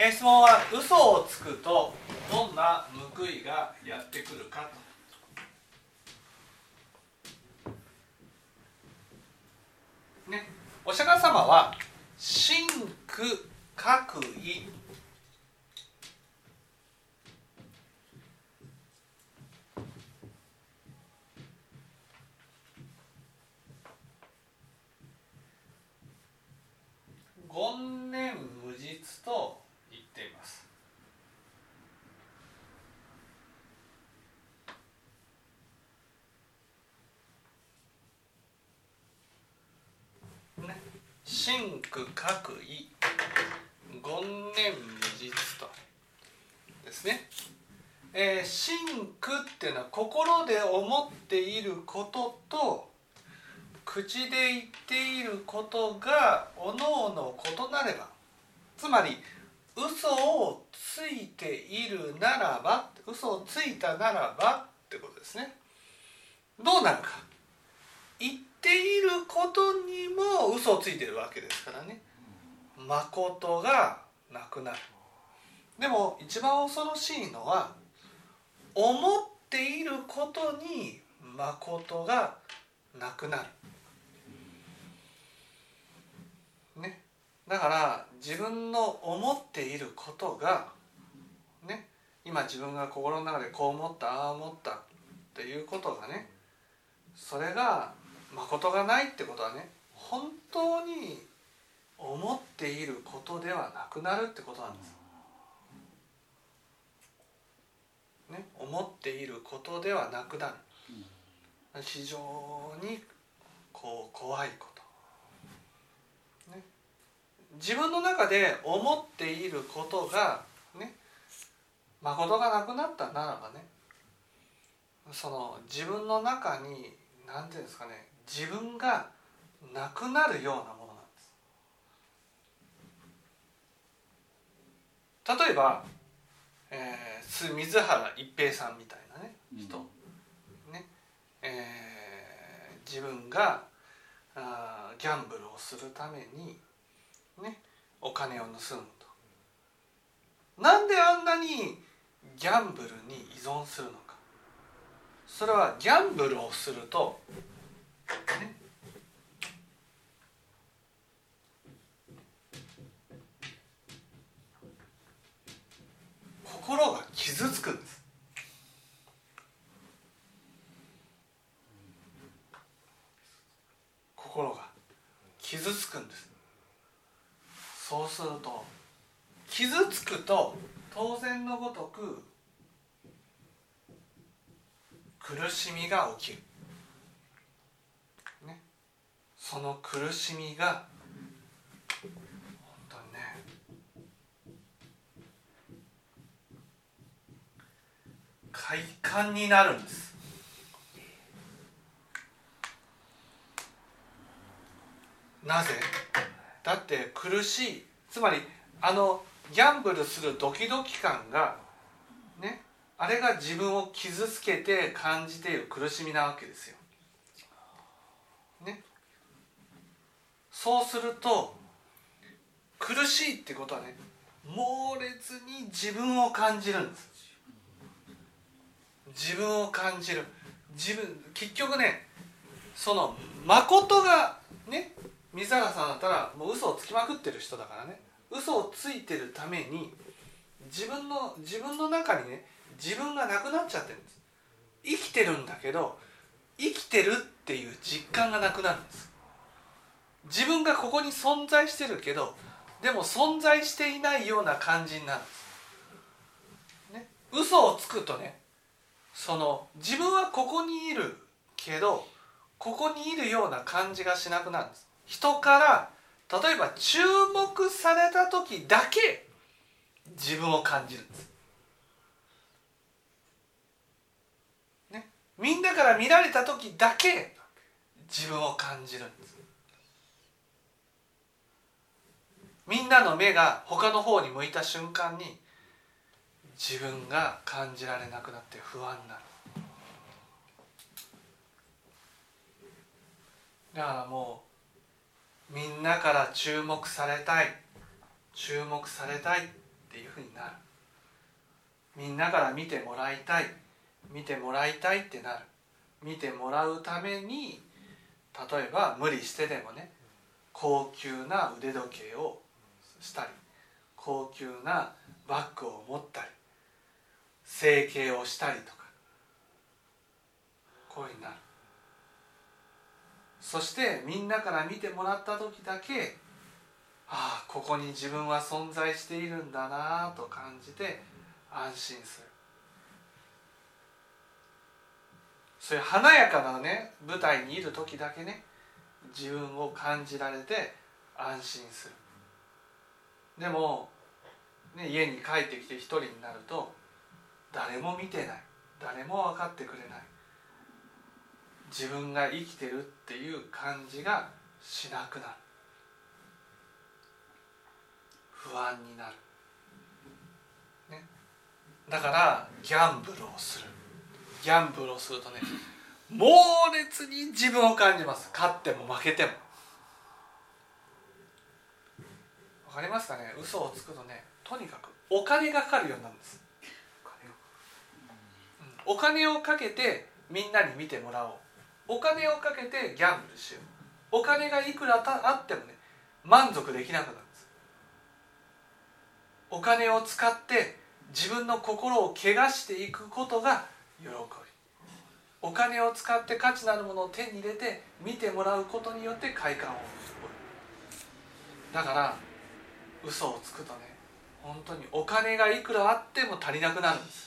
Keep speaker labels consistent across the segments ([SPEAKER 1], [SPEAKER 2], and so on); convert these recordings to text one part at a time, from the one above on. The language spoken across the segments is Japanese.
[SPEAKER 1] 質問は嘘をつくとどんな報いがやってくるかと、ね、お釈迦様は真苦覚意権念無実と言っています。ね、真苦覚意権念無実とですね。真苦っていうのは心で思っていることと口で言っていることがおのおの異なれば、つまり嘘をついているならば、嘘をついたならばってことですね。どうなるか、言っていることにも嘘をついてるわけですからね。誠がなくなる。でも一番恐ろしいのは思っていることに誠がなくなる。ね、だから自分の思っていることが、ね、今自分が心の中でこう思ったああ思ったっていうことがね、それが誠がないってことはね、本当に思っていることではなくなるってことなんです、ね、思っていることではなくなる。非常に怖いこと、ね、自分の中で思っていることがね、誠がなくなったならばね、その自分の中に何ていうんですかね、自分がなくなるようなものなんです。例えば、水原一平さんみたいなね人、ね、自分がギャンブルをするためにね、お金を盗むと。なんであんなにギャンブルに依存するのか。それはギャンブルをすると、ね、心が傷つくんです。心が傷つくんです。そうすると傷つくと当然のごとく苦しみが起きる、ね、その苦しみが本当にね、快感になるんです。なぜ？だって苦しい、つまりギャンブルするドキドキ感がね、あれが自分を傷つけて感じている苦しみなわけですよ、ね、そうすると苦しいってことはね、猛烈に自分を感じるんです。自分を感じる。結局ね、その誠がね、水原さんだったらもう嘘をつきまくってる人だからね、嘘をついてるために自分の中にね、自分がなくなっちゃってるんです。生きてるんだけど生きてるっていう実感がなくなるんです。自分がここに存在してるけどでも存在していないような感じになるんです、ね、嘘をつくとね、その自分はここにいるけどここにいるような感じがしなくなるんです。人から例えば注目された時だけ自分を感じるんです、ね、みんなから見られた時だけ自分を感じるんです。みんなの目が他の方に向いた瞬間に自分が感じられなくなって不安になる。だからもうみんなから注目されたいっっていうふうになる。みんなから見てもらいたい、見てもらいたいってなる。見てもらうために例えば無理してでもね、高級な腕時計をしたり、高級なバッグを持ったり、整形をしたりとか、こういうふうになる。そしてみんなから見てもらった時だけ、ああここに自分は存在しているんだなと感じて安心する。そういう華やかなね舞台にいる時だけね、自分を感じられて安心する。でも、ね、家に帰ってきて一人になると誰も見てない、誰も分かってくれない、自分が生きてるっていう感じがしなくなる。不安になる、ね、だからギャンブルをする。ギャンブルをするとね、猛烈に自分を感じます。勝っても負けても。わかりますかね。嘘をつくとね、とにかくお金がかかるようになるんです。お金をかけてみんなに見てもらおう。お金をかけてギャンブルしよう。お金がいくらあってもね、満足できなくなるんです。お金を使って自分の心を汚していくことが喜び。お金を使って価値のあるものを手に入れて見てもらうことによって快感を覚える。だから嘘をつくとね、本当にお金がいくらあっても足りなくなるんです、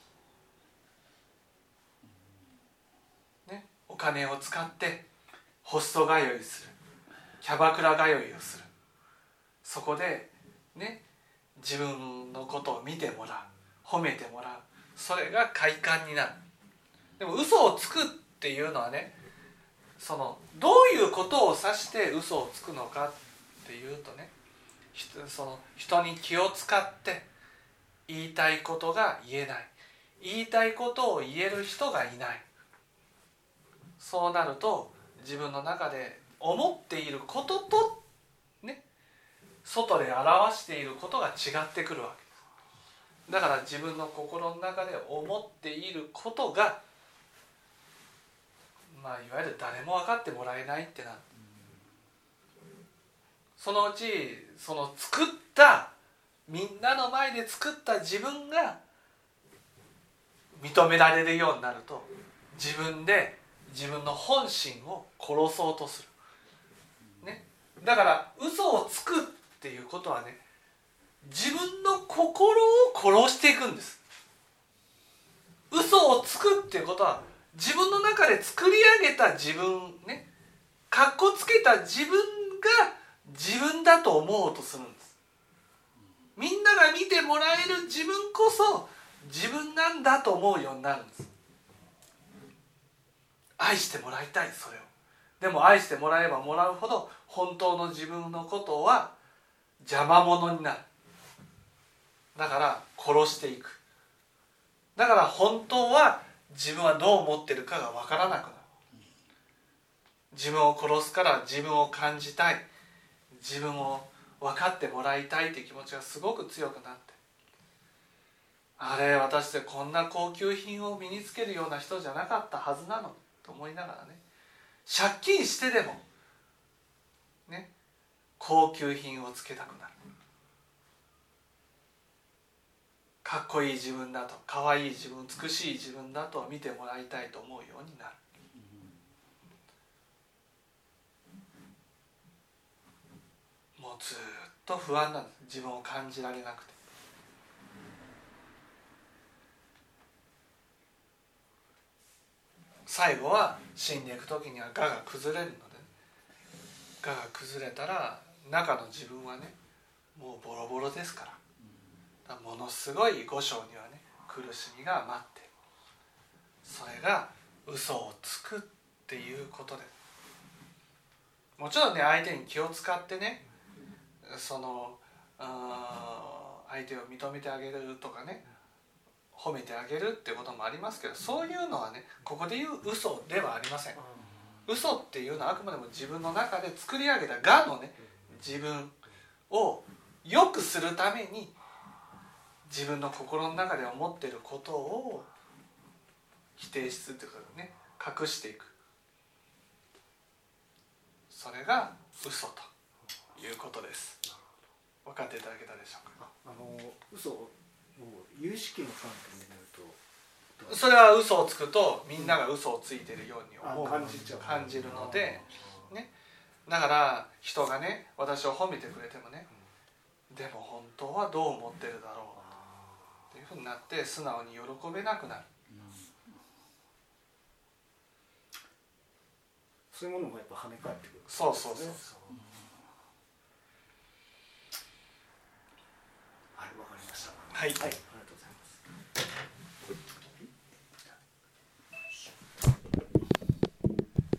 [SPEAKER 1] ね、お金を使ってホスト通いする、キャバクラ通いをする。そこでね、自分のことを見てもらう、褒めてもらう。それが快感になる。でも嘘をつくっていうのはね、そのどういうことを指して嘘をつくのかっていうとね、その人に気を使って言いたいことが言えない、言いたいことを言える人がいない。そうなると自分の中で思っていることとね、外で表していることが違ってくるわけです。だから自分の心の中で思っていることが、いわゆる誰も分かってもらえないってなる。そのうちその作ったみんなの前で作った自分が認められるようになると、自分で自分の本心を殺そうとする、ね、だから嘘をつくっていうことはね、自分の心を殺していくんです。嘘をつくっていうことは自分の中で作り上げた自分ね、かっこつけた自分が自分だと思うとするんです。みんなが見てもらえる自分こそ自分なんだと思うようになるんです。愛してもらいたい、それを。でも愛してもらえばもらうほど本当の自分のことは邪魔者になる。だから殺していく。だから本当は自分はどう思ってるかが分からなくなる。自分を殺すから自分を感じたい、自分を分かってもらいたいという気持ちがすごく強くなって、あれ私ってこんな高級品を身につけるような人じゃなかったはずなのと思いながらね、借金してでもね、高級品をつけたくなる。かっこいい自分だと、かわいい自分、美しい自分だと見てもらいたいと思うようになる。もうずっと不安なんです。自分を感じられなくて。最後は死んでいく時には我が崩れるので、我が崩れたら中の自分はね、もうボロボロですから。ものすごい五章にはね、苦しみが待っている。それが嘘をつくっていうことです。もちろんね、相手に気を使ってね、その相手を認めてあげるとかね、褒めてあげるっていうこともありますけど、そういうのはね、ここで言う嘘ではありません。嘘っていうのはあくまでも自分の中で作り上げた我のね、自分を良くするために自分の心の中で思っていることを否定するというかね、隠していく、それが嘘ということです。分かっていただけたでしょうか。
[SPEAKER 2] 嘘を有識の観点で見ると、
[SPEAKER 1] それは嘘をつくとみんなが嘘をついているように思う、
[SPEAKER 2] 感
[SPEAKER 1] じるので、ね、だから人がね私を褒めてくれてもね、でも本当はどう思ってるだろうっていうふうになって素直に喜べなくなる、
[SPEAKER 2] そういうものもやっぱ跳ね返ってくる、
[SPEAKER 1] そうそうそう、
[SPEAKER 2] はい、わかりました。
[SPEAKER 1] はい、
[SPEAKER 2] はい。